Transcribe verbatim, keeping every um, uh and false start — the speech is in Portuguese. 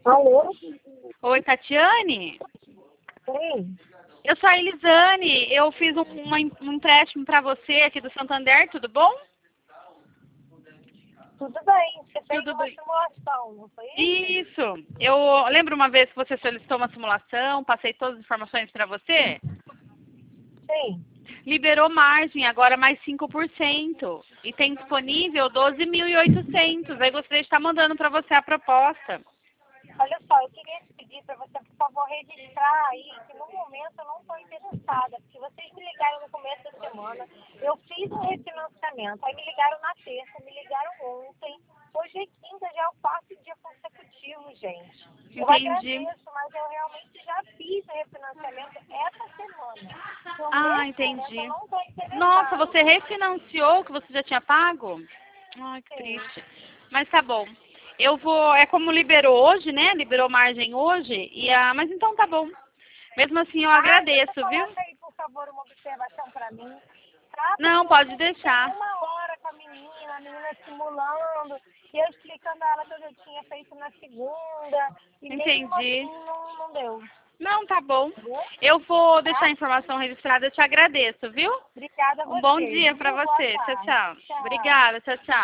Alô? Oi, Tatiane? Sim. Eu sou a Elisane. Eu fiz um, uma, um empréstimo para você aqui do Santander, tudo bom? Tudo bem. Você fez Tudo uma bem. simulação, não foi isso? Isso. Eu lembro uma vez que você solicitou uma simulação, passei todas as informações para você. Sim. Liberou margem, agora mais cinco por cento. E tem disponível doze mil e oitocentos. Aí gostaria de estar mandando para você a proposta. Olha só, eu queria te pedir para você, por favor, registrar aí que no momento eu não estou interessada, porque vocês me ligaram no começo da semana, eu fiz um refinanciamento, aí me ligaram na terça, me ligaram ontem, hoje é quinta, já é o quarto dia consecutivo, gente. Eu Entendi. agradeço, mas eu realmente já fiz o refinanciamento essa semana. Então, Ah, nesse momento eu entendi. não estou interessada. Nossa, você refinanciou o que você já tinha pago? Ai, que Sim. triste. Mas tá bom. Eu vou, é como liberou hoje, né? Liberou margem hoje. E a, mas então tá bom. Mesmo assim eu Ah, você agradeço, viu? coloca aí, por favor, uma observação para mim, tá? Porque Não, eu pode fiquei deixar. uma hora com a menina, a menina simulando, e eu explicando a ela que eu já tinha feito na segunda, e mesmo Entendi. assim não, não deu. Não, tá bom. Entendeu? Eu vou deixar Tá? a informação registrada, eu te agradeço, viu? Obrigada a Um bom você, dia pra viu? Boa você. Tchau, tarde. tchau. Tchau. Obrigada, tchau, tchau.